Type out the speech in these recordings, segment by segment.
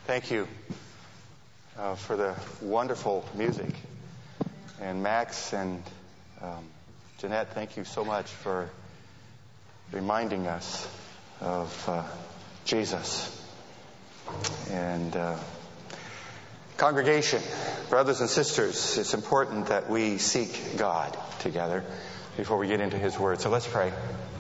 Thank you for the wonderful music. And Max and Jeanette, thank you so much for reminding us of Jesus. And congregation, brothers and sisters, it's important that we seek God together before we get into His Word. So let's pray.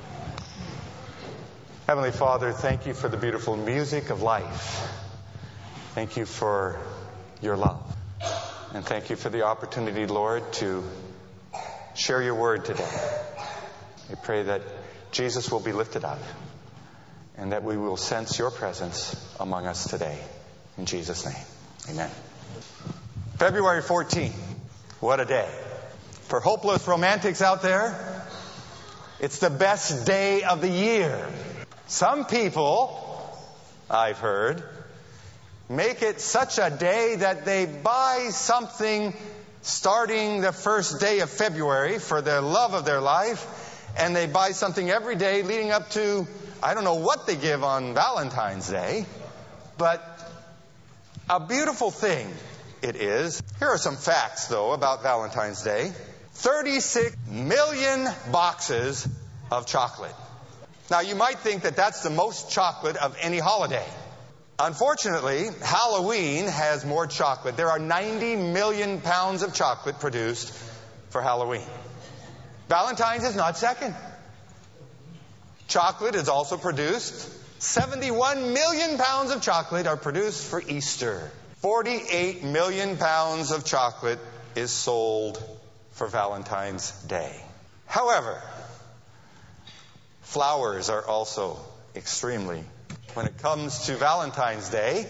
Heavenly Father, thank you for the beautiful music of life. Thank you for your love. And thank you for the opportunity, Lord, to share your word today. I pray that Jesus will be lifted up and that we will sense your presence among us today. In Jesus' name, amen. February 14th. What a day. For hopeless romantics out there, it's the best day of the year. Some people, I've heard, make it such a day that they buy something starting the first day of February for the love of their life, and they buy something every day leading up to, I don't know what they give on Valentine's Day, but a beautiful thing it is. Here are some facts, though, about Valentine's Day. 36 million boxes of chocolate. Now, you might think that that's the most chocolate of any holiday. Unfortunately, Halloween has more chocolate. There are 90 million pounds of chocolate produced for Halloween. Valentine's is not second. Chocolate is also produced. 71 million pounds of chocolate are produced for Easter. 48 million pounds of chocolate is sold for Valentine's Day. However, flowers are also extremely. When it comes to Valentine's Day,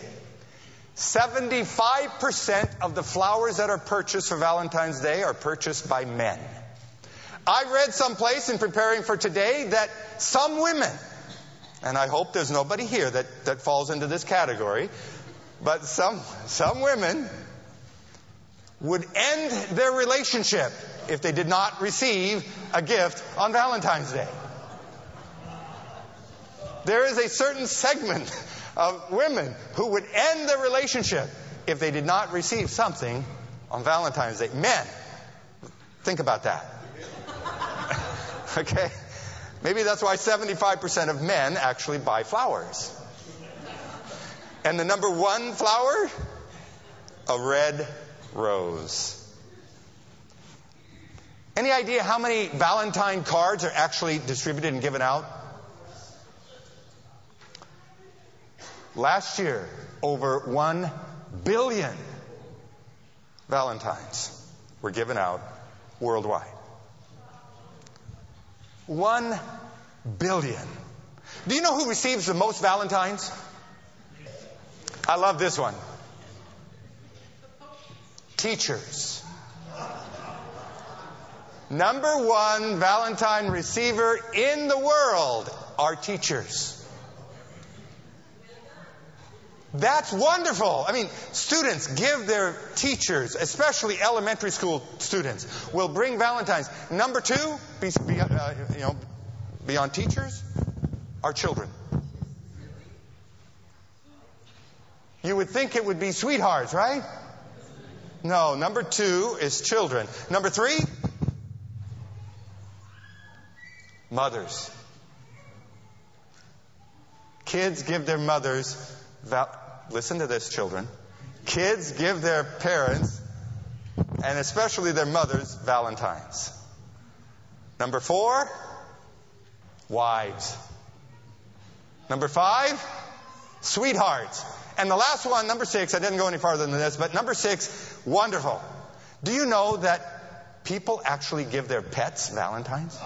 75% of the flowers that are purchased for Valentine's Day are purchased by men. I read someplace in preparing for today that some women, and I hope there's nobody here that falls into this category, but some women would end their relationship if they did not receive a gift on Valentine's Day. There is a certain segment of women who would end their relationship if they did not receive something on Valentine's Day. Men, think about that. Okay? Maybe that's why 75% of men actually buy flowers. And the number one flower? A red rose. Any idea how many Valentine cards are actually distributed and given out? Last year, over 1 billion Valentines were given out worldwide. 1 billion. Do you know who receives the most Valentines? I love this one. Teachers. Number one Valentine receiver in the world are teachers. That's wonderful. I mean, students give their teachers, especially elementary school students, will bring Valentines. Number two, beyond teachers, are children. You would think it would be sweethearts, right? No, number two is children. Number three, mothers. Kids give their mothers listen to this, children. Kids give their parents, and especially their mothers, Valentines. Number four, wives. Number five, sweethearts. And the last one, number 6, I didn't go any farther than this, but number 6, wonderful. Do you know that people actually give their pets Valentines?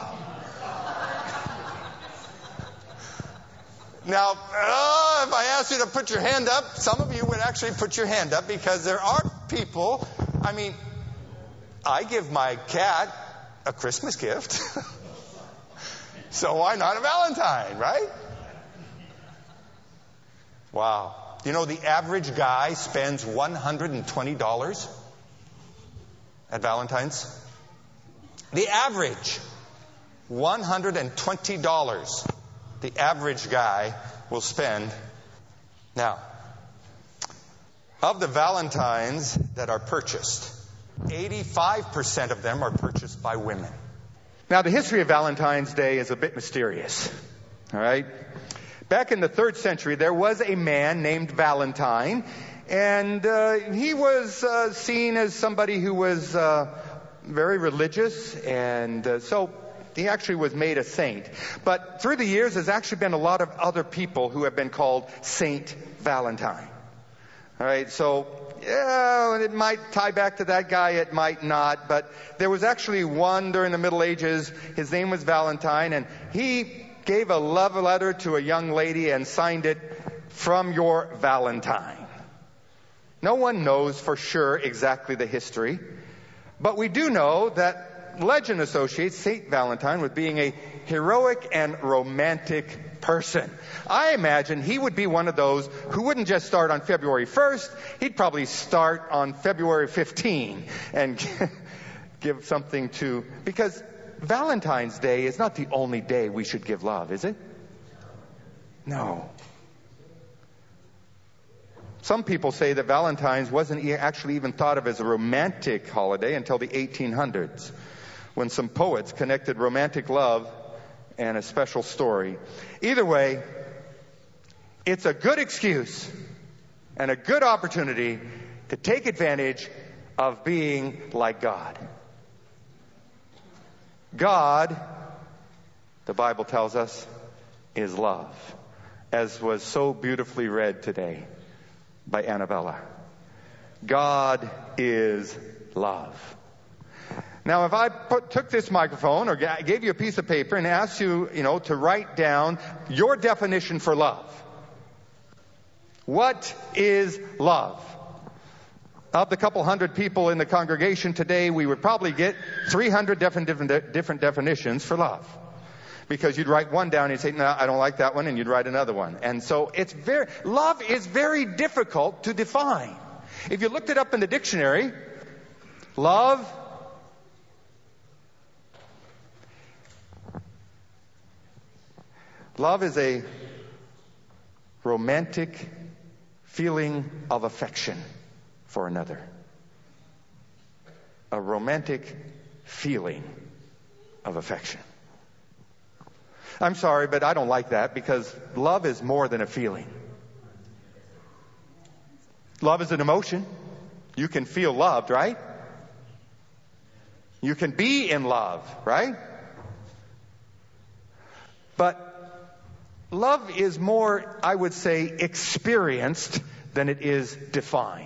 Now, if I asked you to put your hand up, some of you would actually put your hand up because there are people, I give my cat a Christmas gift. So why not a Valentine, right? Wow. You know, the average guy spends $120 at Valentine's. The average, $120. The average guy will spend. Now, Of the Valentines that are purchased, 85% of them are purchased by women. Now, the history of Valentine's Day is a bit mysterious. All right? Back in the 3rd century, there was a man named Valentine, and he was seen as somebody who was very religious, and so he actually was made a saint. But through the years, there's actually been a lot of other people who have been called Saint Valentine. All right, so yeah, it might tie back to that guy, it might not, but there was actually one during the Middle Ages. His name was Valentine, and he gave a love letter to a young lady and signed it, "From your Valentine." No one knows for sure exactly the history, but we do know that legend associates Saint Valentine with being a heroic and romantic person. I imagine he would be one of those who wouldn't just start on February 1st, he'd probably start on February 15 and give something to, because Valentine's Day is not the only day we should give love, is it? No. Some people say that Valentine's wasn't actually even thought of as a romantic holiday until the 1800s, when some poets connected romantic love and a special story. Either way, it's a good excuse and a good opportunity to take advantage of being like God. God, the Bible tells us, is love, as was so beautifully read today by Annabella. God is love. Now, if I took this microphone or gave you a piece of paper and asked you, to write down your definition for love, what is love? Of the couple hundred people in the congregation today, we would probably get 300 different definitions for love. Because you'd write one down and you'd say, "No, I don't like that one," and you'd write another one. And so love is very difficult to define. If you looked it up in the dictionary, love is a romantic feeling of affection for another. A romantic feeling of affection. I'm sorry, but I don't like that, because love is more than a feeling. Love is an emotion. You can feel loved, right? You can be in love, right? But love is more, I would say, experienced than it is defined.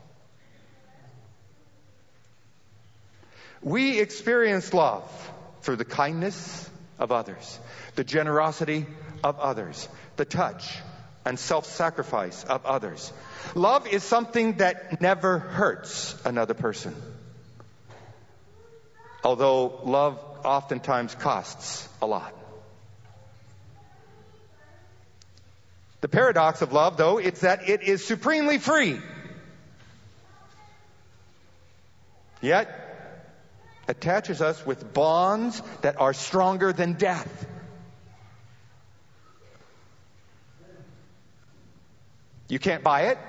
We experience love through the kindness of others, the generosity of others, the touch and self-sacrifice of others. Love is something that never hurts another person. Although love oftentimes costs a lot. The paradox of love, though, is that it is supremely free. Yet, attaches us with bonds that are stronger than death. You can't buy it.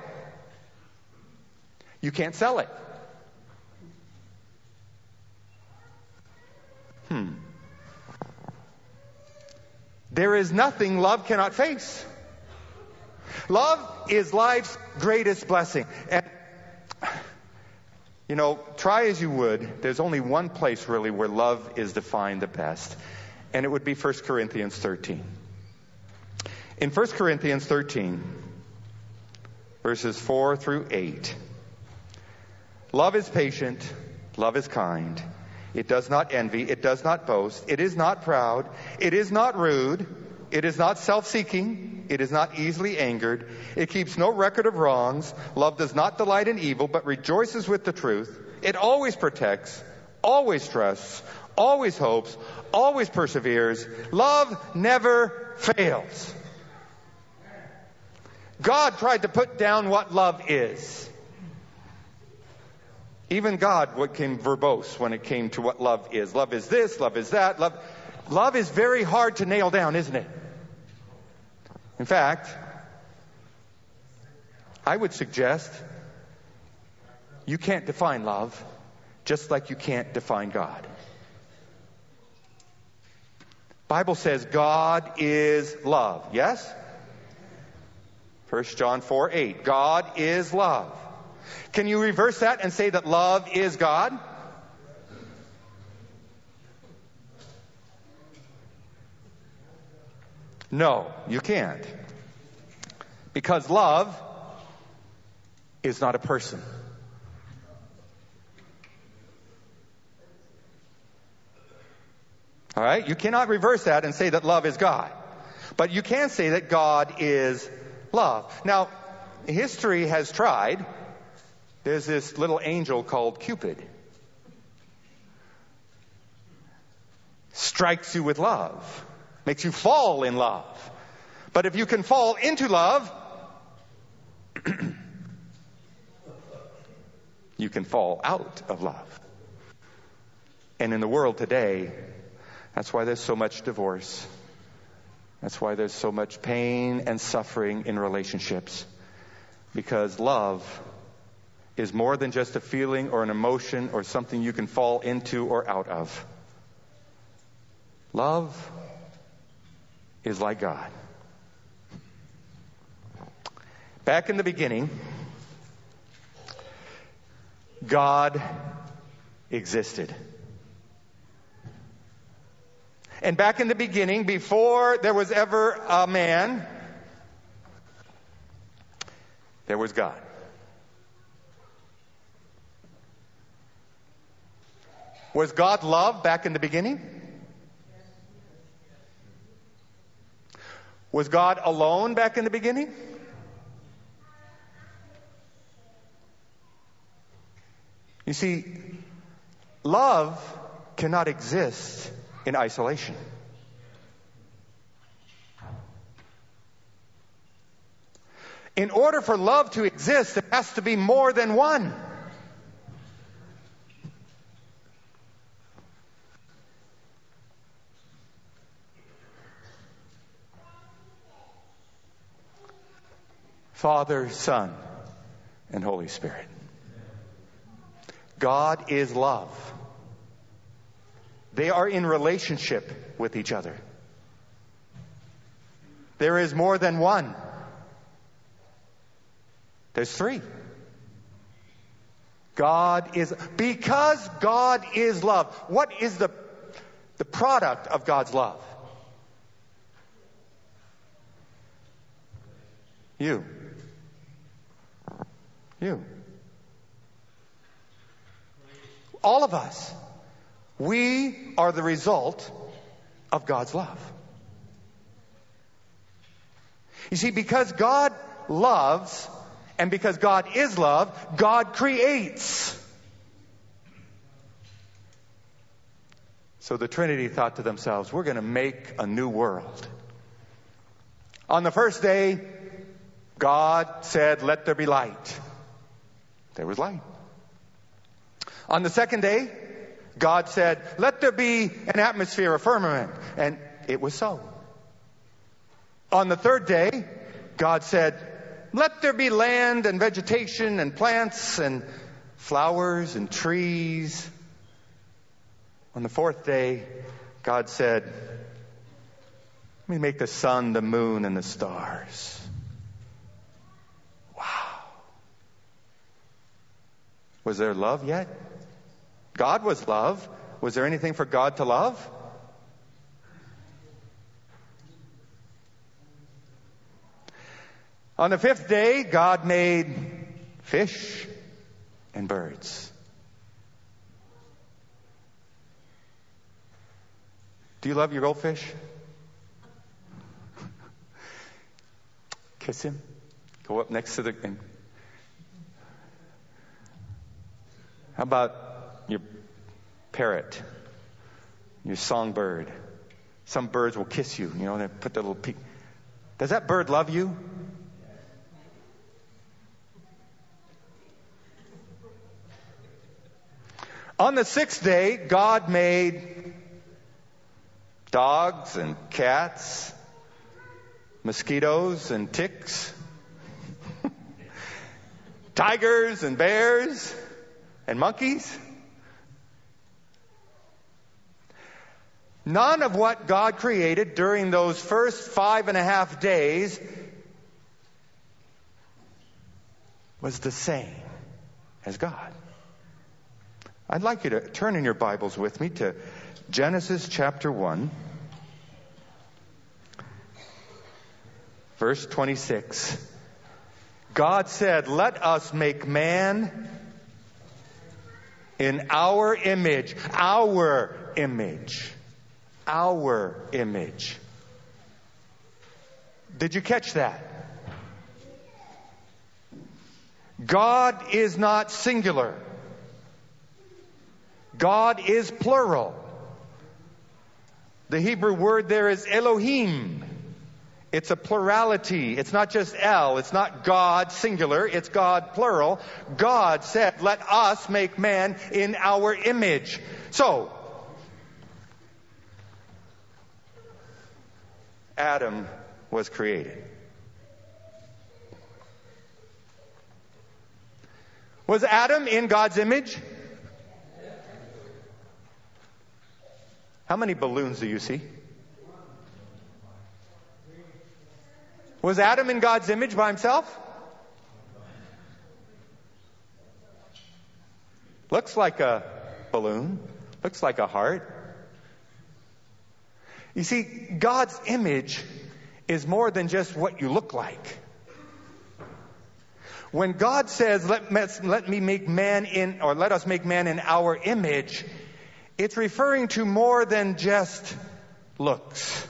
You can't sell it. There is nothing love cannot face. Love is life's greatest blessing. And, try as you would, there's only one place really where love is defined the best, and it would be 1 Corinthians 13. In 1 Corinthians 13, verses 4 through 8, love is patient, love is kind, it does not envy, it does not boast, it is not proud, it is not rude, it is not self-seeking, it is not easily angered, it keeps no record of wrongs, love does not delight in evil, but rejoices with the truth, it always protects, always trusts, always hopes, always perseveres, love never fails. God tried to put down what love is. Even God became verbose when it came to what love is. Love is this, love is that. Love is very hard to nail down, isn't it? In fact, I would suggest You can't define love, just like you can't define God. Bible says God is love. Yes? 1 John 4:8. God is love. Can you reverse that and say that love is God? No, you can't. Because love is not a person. All right? You cannot reverse that and say that love is God. But you can say that God is love. Now, history has tried. There's this little angel called Cupid. Strikes you with love. Makes you fall in love. But if you can fall into love, you can fall out of love. And in the world today, that's why there's so much divorce. That's why there's so much pain and suffering in relationships. Because love is more than just a feeling or an emotion or something you can fall into or out of. Love is like God. Back in the beginning, God existed. And back in the beginning, before there was ever a man, there was God. Was God love back in the beginning? Was God alone back in the beginning? You see, love cannot exist in isolation. In order for love to exist, there has to be more than one. Father, Son, and Holy Spirit. God is love. They are in relationship with each other. There is more than one. There's three. Because God is love. What is the product of God's love? You. All of us. We are the result of God's love. You see, because God loves and because God is love, God creates. So the Trinity thought to themselves, we're going to make a new world. On the first day, God said, let there be light. There was light. On the second day, God said, let there be an atmosphere, a firmament. And it was so. On the third day, God said, let there be land and vegetation and plants and flowers and trees. On the fourth day, God said, let me make the sun, the moon, and the stars. Wow. Was there love yet? God was love. Was there anything for God to love? On the fifth day, God made fish and birds. Do you love your goldfish? Kiss him. Go up next to the... How about your parrot, your songbird? Some birds will kiss you, they put the little peak. Does that bird love you? On the sixth day, God made dogs and cats, mosquitoes and ticks, tigers and bears. and monkeys. None of what God created during those first 5.5 days was the same as God. I'd like you to turn in your Bibles with me to Genesis chapter 1, verse 26. God said, "Let us make man in our image." Our image. Our image. Did you catch that? God is not singular. God is plural. The Hebrew word there is Elohim. It's a plurality. It's not just El. It's not God singular. It's God plural. God said, "Let us make man in our image." So, Adam was created. Was Adam in God's image? How many balloons do you see? Was Adam in God's image by himself? Looks like a balloon. Looks like a heart. You see, God's image is more than just what you look like. When God says, let me make man in, or let us make man in our image, it's referring to more than just looks.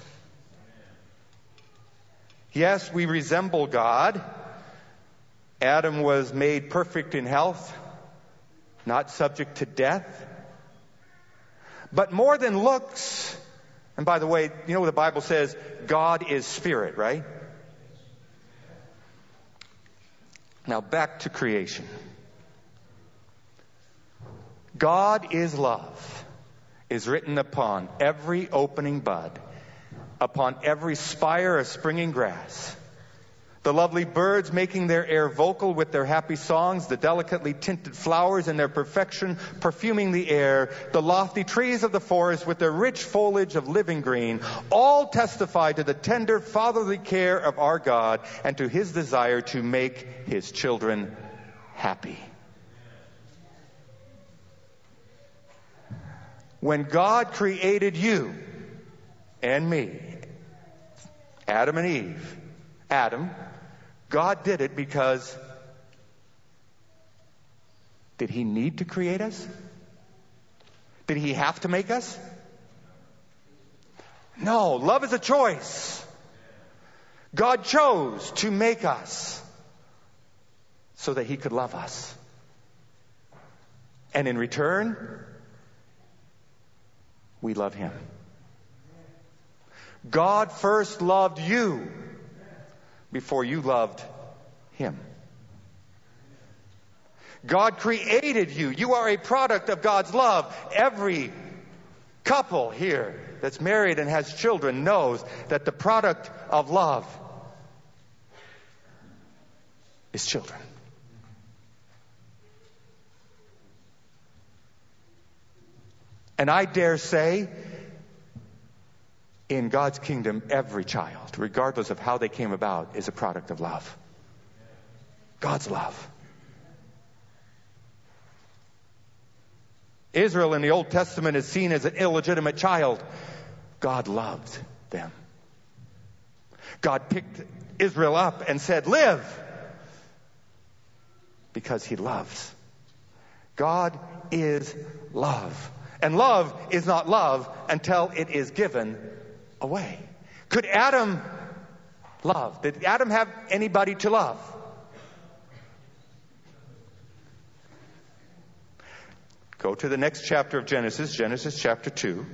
Yes, we resemble God. Adam was made perfect in health, not subject to death. But more than looks, and by the way, you know the Bible says God is spirit, right? Now back to creation. God is love is written upon every opening bud, upon every spire of springing grass. The lovely birds making their air vocal with their happy songs, the delicately tinted flowers in their perfection perfuming the air, the lofty trees of the forest with their rich foliage of living green, all testify to the tender fatherly care of our God and to His desire to make His children happy. When God created you and me, Adam and Eve, God did it because did He need to create us? Did He have to make us? No, love is a choice. God chose to make us so that He could love us. And in return, we love Him. God first loved you before you loved Him. God created you. You are a product of God's love. Every couple here that's married and has children knows that the product of love is children. And I dare say, in God's kingdom, every child, regardless of how they came about, is a product of love. God's love. Israel in the Old Testament is seen as an illegitimate child. God loved them. God picked Israel up and said, "Live," because He loves. God is love. And love is not love until it is given away. Could Adam love? Did Adam have anybody to love? Go to the next chapter of Genesis, Genesis chapter 2.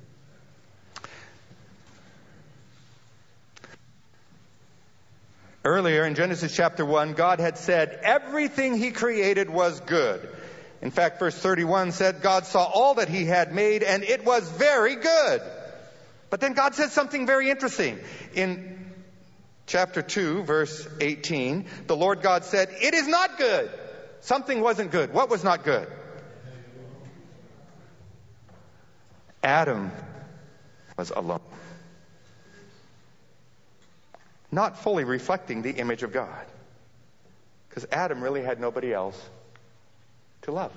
Earlier in Genesis chapter 1, God had said everything He created was good. In fact, verse 31 said, God saw all that He had made, and it was very good. But then God said something very interesting. In chapter 2, verse 18, the Lord God said, it is not good. Something wasn't good. What was not good? Adam was alone, not fully reflecting the image of God, because Adam really had nobody else to love.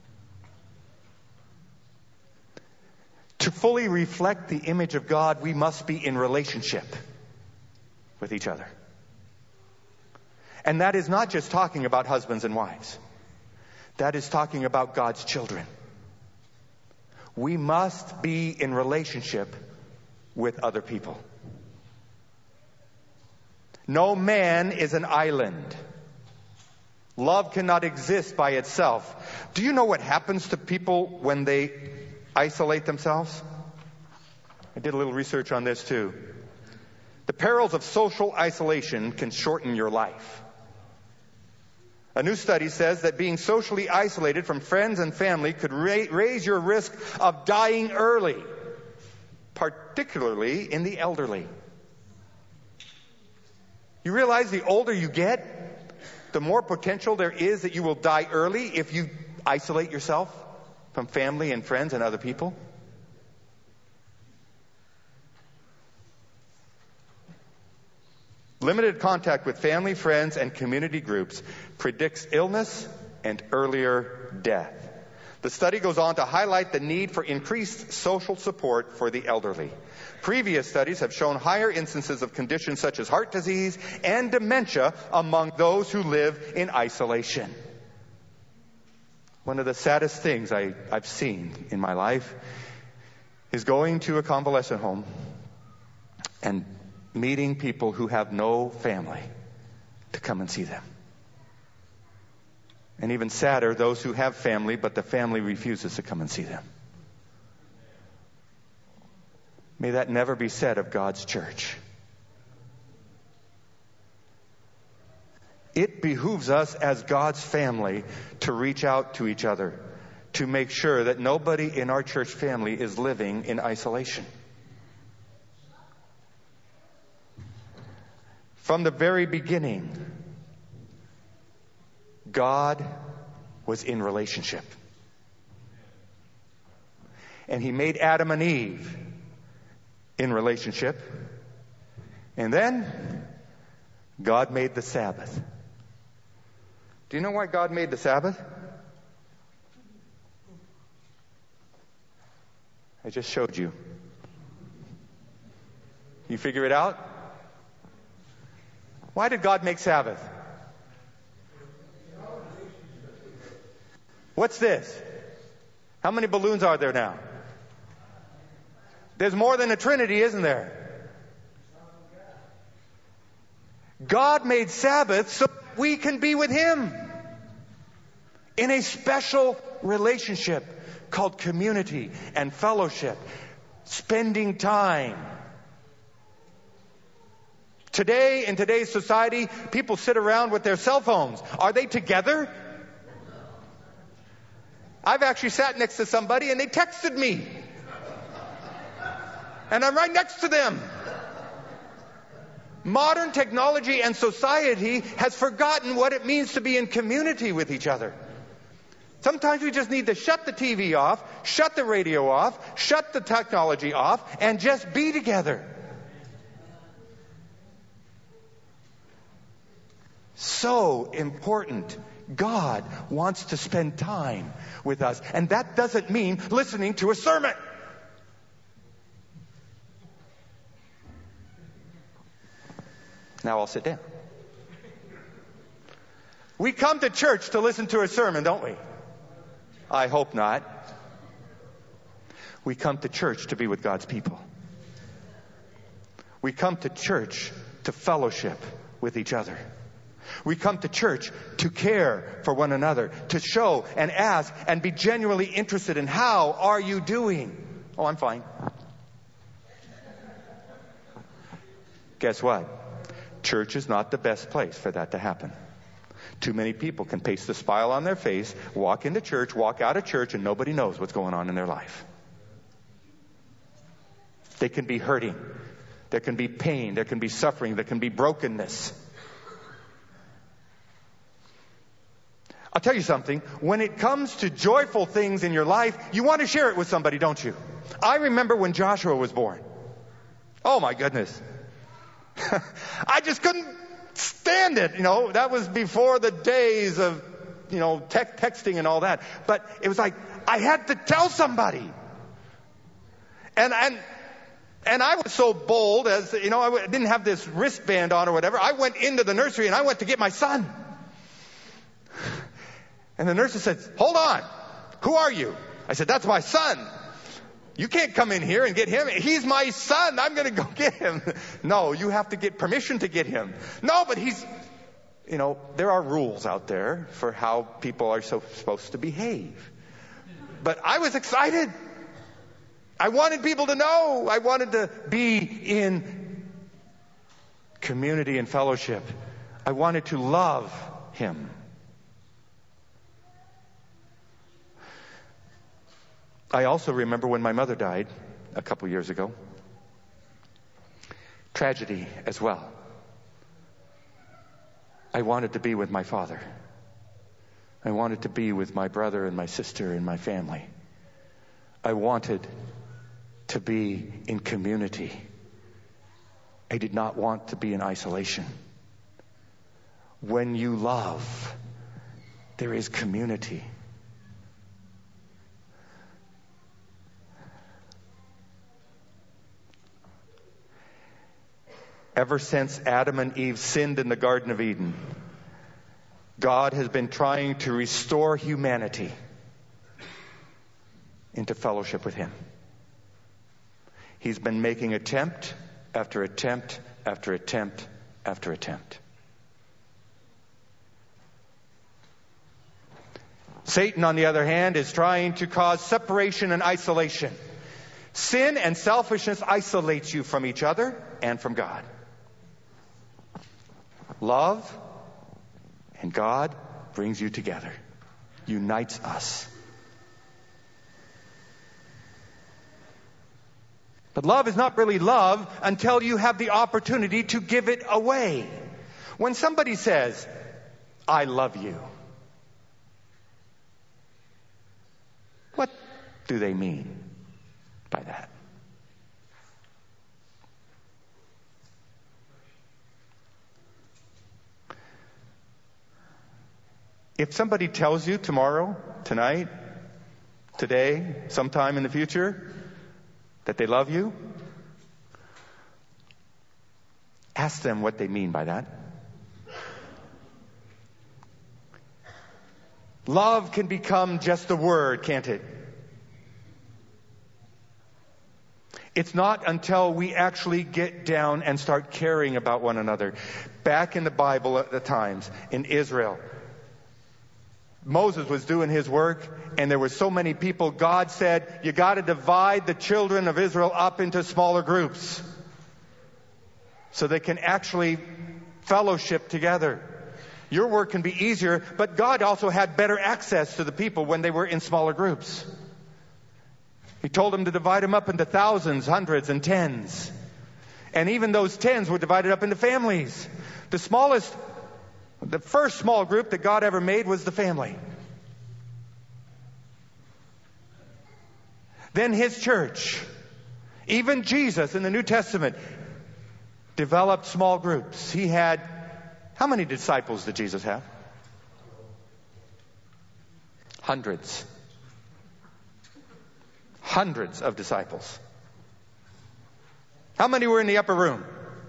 To fully reflect the image of God, we must be in relationship with each other. And that is not just talking about husbands and wives. That is talking about God's children. We must be in relationship with other people. No man is an island. Love cannot exist by itself. Do you know what happens to people when they isolate themselves? I did a little research on this too. The perils of social isolation can shorten your life. A new study says that being socially isolated from friends and family could raise your risk of dying early, particularly in the elderly. You realize the older you get, the more potential there is that you will die early if you isolate yourself from family and friends and other people? Limited contact with family, friends, and community groups predicts illness and earlier death. The study goes on to highlight the need for increased social support for the elderly. Previous studies have shown higher instances of conditions such as heart disease and dementia among those who live in isolation. One of the saddest things I've seen in my life is going to a convalescent home and meeting people who have no family to come and see them. And even sadder, those who have family, but the family refuses to come and see them. May that never be said of God's church. It behooves us as God's family to reach out to each other, to make sure that nobody in our church family is living in isolation. From the very beginning, God was in relationship. And He made Adam and Eve in relationship. And then God made the Sabbath. Do you know why God made the Sabbath? I just showed you. You figure it out? Why did God make Sabbath? What's this? How many balloons are there now? There's more than a Trinity, isn't there? God made Sabbath so we can be with Him in a special relationship called community and fellowship, spending time. Today, in today's society, people sit around with their cell phones. Are they together? I've actually sat next to somebody and they texted me. And I'm right next to them. Modern technology and society has forgotten what it means to be in community with each other. Sometimes we just need to shut the TV off, shut the radio off, shut the technology off, and just be together. So important. God wants to spend time with us. And that doesn't mean listening to a sermon. Now I'll sit down. We come to church to listen to a sermon, don't we? I hope not. We come to church to be with God's people. We come to church to fellowship with each other. We come to church to care for one another, to show and ask and be genuinely interested in how are you doing? Oh, I'm fine. Guess what? Church is not the best place for that to happen. Too many people can paste a smile on their face, walk into church, walk out of church, and nobody knows what's going on in their life. They can be hurting. There can be pain. There can be suffering. There can be brokenness. I'll tell you something. When it comes to joyful things in your life, you want to share it with somebody, don't you? I remember when Joshua was born. Oh my goodness. I just couldn't stand it. That was before the days of, texting and all that. But it was like, I had to tell somebody. And I was so bold as, I didn't have this wristband on or whatever. I went into the nursery and I went to get my son. And the nurse said, hold on. Who are you? I said, that's my son. You can't come in here and get him. He's my son. I'm going to go get him. No, you have to get permission to get him. No, but he's, there are rules out there for how people are supposed to behave. But I was excited. I wanted people to know. I wanted to be in community and fellowship. I wanted to love him. I also remember when my mother died a couple years ago. Tragedy as well. I wanted to be with my father. I wanted to be with my brother and my sister and my family. I wanted to be in community. I did not want to be in isolation. When you love, there is community. Ever since Adam and Eve sinned in the Garden of Eden, God has been trying to restore humanity into fellowship with him. He's been making attempt after attempt after attempt after attempt. Satan, on the other hand, is trying to cause separation and isolation. Sin and selfishness isolates you from each other and from God. Love and God brings you together, unites us. But love is not really love until you have the opportunity to give it away. When somebody says, I love you, what do they mean by that? If somebody tells you tomorrow, tonight, today, sometime in the future, that they love you, ask them what they mean by that. Love can become just a word, can't it? It's not until we actually get down and start caring about one another. Back in the Bible at the times, in Israel, Moses was doing his work, and there were so many people. God said, you got to divide the children of Israel up into smaller groups so they can actually fellowship together. Your work can be easier, but God also had better access to the people when they were in smaller groups. He told them to divide them up into thousands, hundreds, and tens. And even those tens were divided up into families. The first small group that God ever made was the family. Then his church. Even Jesus in the New Testament developed small groups. He had, how many disciples did Jesus have? Hundreds. Hundreds of disciples. How many were in the upper room?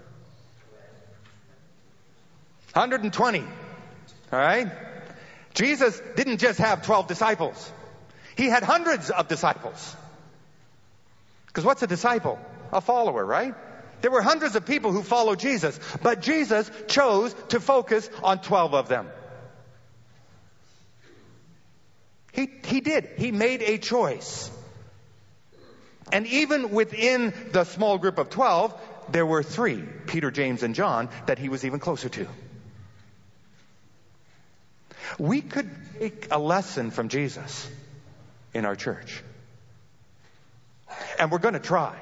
120. All right? Jesus didn't just have 12 disciples. He had hundreds of disciples. Because what's a disciple? A follower, right? There were hundreds of people who followed Jesus, but Jesus chose to focus on 12 of them. He did. He made a choice. And even within the small group of 12, there were 3, Peter, James, and John, that he was even closer to. We could take a lesson from Jesus in our church. And we're going to try.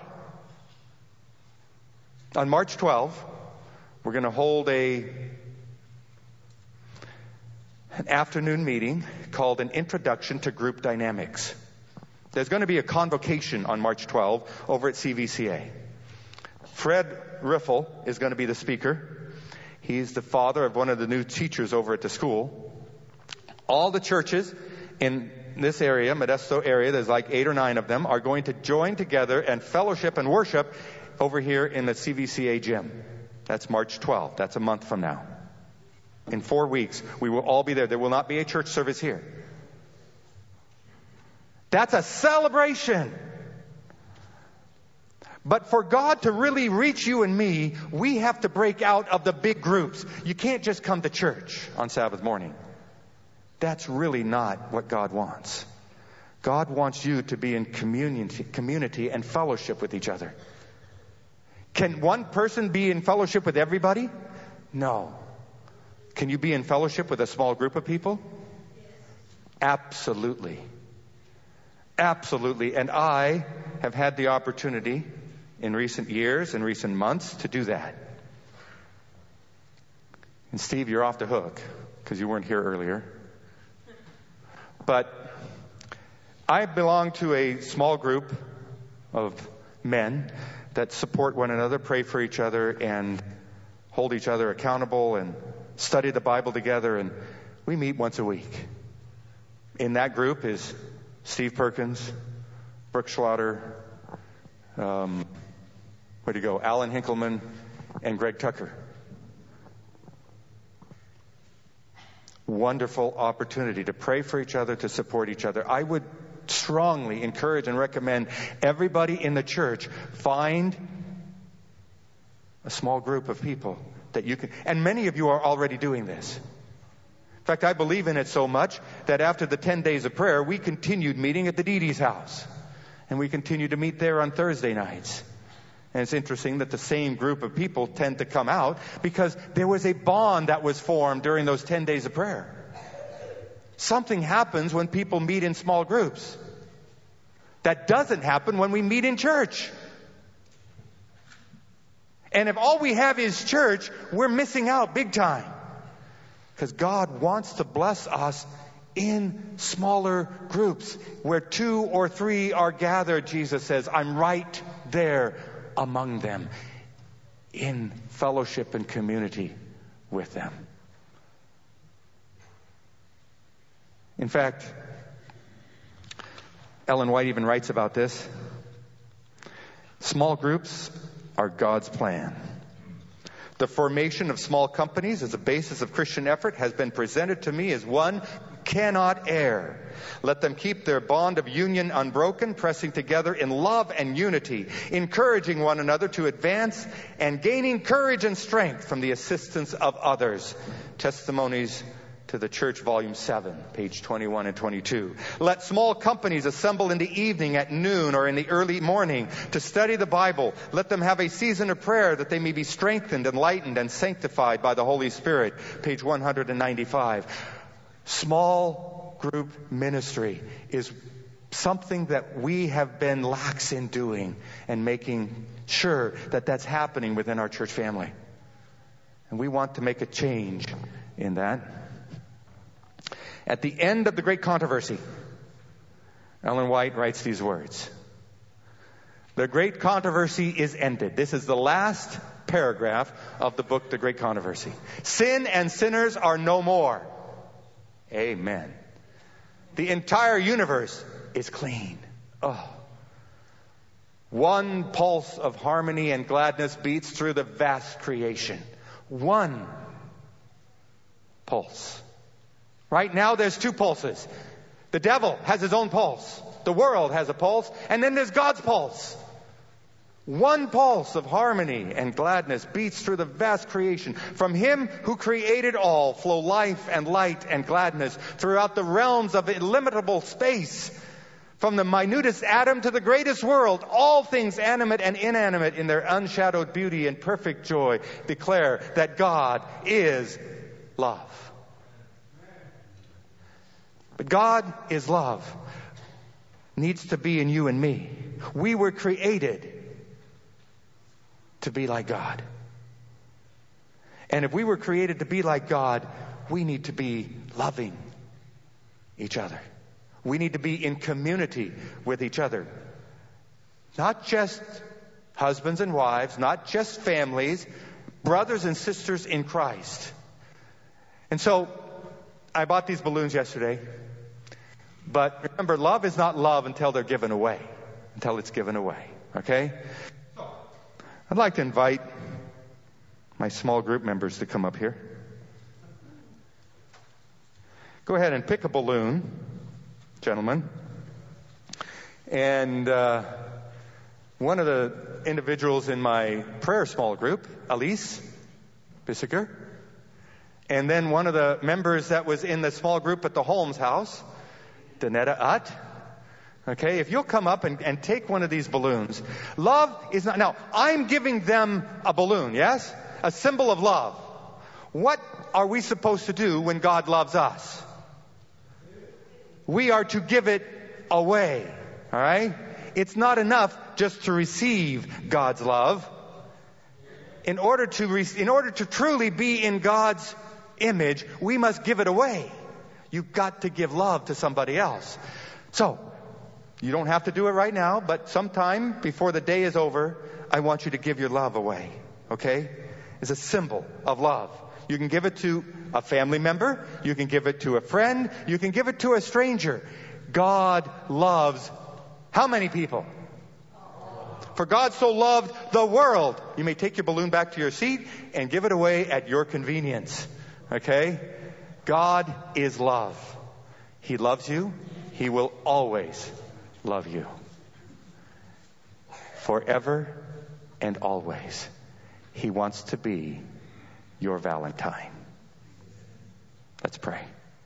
On March 12, we're going to hold a an afternoon meeting called an Introduction to Group Dynamics. There's going to be a convocation on March 12 over at CVCA. Fred Riffle is going to be the speaker. He's the father of one of the new teachers over at the school. All the churches in this area, Modesto area, there's like 8 or 9 of them, are going to join together and fellowship and worship over here in the CVCA gym. That's March 12th. That's a month from now. In 4 weeks, we will all be there. There will not be a church service here. That's a celebration. But for God to really reach you and me, we have to break out of the big groups. You can't just come to church on Sabbath morning. That's really not what God wants. God wants you to be in community and fellowship with each other. Can one person be in fellowship with everybody? No. Can you be in fellowship with a small group of people? Absolutely. Absolutely. And I have had the opportunity in recent years and recent months to do that. And Steve, you're off the hook because you weren't here earlier. But I belong to a small group of men that support one another, pray for each other, and hold each other accountable, and study the Bible together, and we meet once a week. In that group is Steve Perkins, Brooke Schlatter, Alan Hinkelman, and Greg Tucker. Wonderful opportunity to pray for each other, to support each other. I would strongly encourage and recommend everybody in the church find a small group of people that you can, and many of you are already doing this. In fact, I believe in it so much that after the 10 days of prayer, we continued meeting at the Didi's house. And we continue to meet there on Thursday nights. And it's interesting that the same group of people tend to come out because there was a bond that was formed during those 10 days of prayer. Something happens when people meet in small groups. That doesn't happen when we meet in church. And if all we have is church, we're missing out big time. Because God wants to bless us in smaller groups where 2 or 3 are gathered. Jesus says, I'm right there among them in fellowship and community with them. In fact, Ellen White even writes about this. Small groups are God's plan. The formation of small companies as a basis of Christian effort has been presented to me as one cannot err. Let them keep their bond of union unbroken, pressing together in love and unity, encouraging one another to advance and gaining courage and strength from the assistance of others. Testimonies to the Church, Volume 7, page 21 and 22. Let small companies assemble in the evening at noon or in the early morning to study the Bible. Let them have a season of prayer that they may be strengthened, enlightened, and sanctified by the Holy Spirit, page 195. Small group ministry is something that we have been lax in doing and making sure that that's happening within our church family. And we want to make a change in that. At the end of the great controversy, Ellen White writes these words. The great controversy is ended. This is the last paragraph of the book, The Great Controversy. Sin and sinners are no more. Amen. The entire universe is clean. Oh. One pulse of harmony and gladness beats through the vast creation. One pulse. Right now there's 2 pulses. The devil has his own pulse. The world has a pulse. And then there's God's pulse. One pulse of harmony and gladness beats through the vast creation. From Him who created all flow life and light and gladness throughout the realms of illimitable space. From the minutest atom to the greatest world, all things animate and inanimate in their unshadowed beauty and perfect joy declare that God is love. But God is love. Needs to be in you and me. We were created to be like God. And if we were created to be like God, we need to be loving each other. We need to be in community with each other. Not just husbands and wives, not just families, brothers and sisters in Christ. And so, I bought these balloons yesterday. But remember, love is not love until they're given away. Until it's given away. Okay? I'd like to invite my small group members to come up here. Go ahead and pick a balloon, gentlemen. And one of the individuals in my prayer small group, Elise Bissiger, and then one of the members that was in the small group at the Holmes house, Danetta Utt. Okay, if you'll come up and take one of these balloons. Love is not... Now, I'm giving them a balloon, yes? A symbol of love. What are we supposed to do when God loves us? We are to give it away. All right? It's not enough just to receive God's love. In order to truly be in God's image, we must give it away. You've got to give love to somebody else. So, you don't have to do it right now, but sometime before the day is over, I want you to give your love away. Okay? It's a symbol of love. You can give it to a family member. You can give it to a friend. You can give it to a stranger. God loves how many people? For God so loved the world. You may take your balloon back to your seat and give it away at your convenience. Okay? God is love. He loves you. He will always love you. Forever and always. He wants to be your Valentine. Let's pray.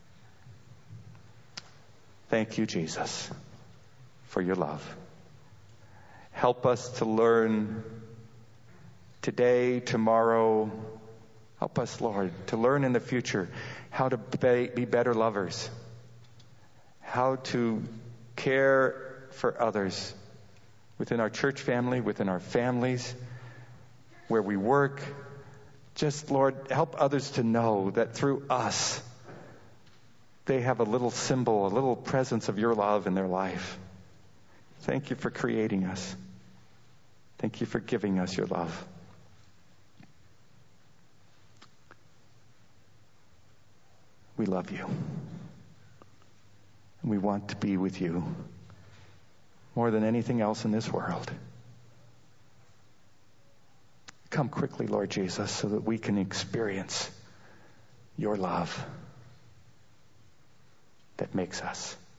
Thank you, Jesus, for your love. Help us to learn today, tomorrow. Help us, Lord, to learn in the future how to be better lovers. How to care for others within our church family, within our families, where we work. Just, Lord, help others to know that through us, they have a little symbol, a little presence of your love in their life. Thank you for creating us. Thank you for giving us your love. We love you. And we want to be with you more than anything else in this world. Come quickly, Lord Jesus, so that we can experience your love that makes us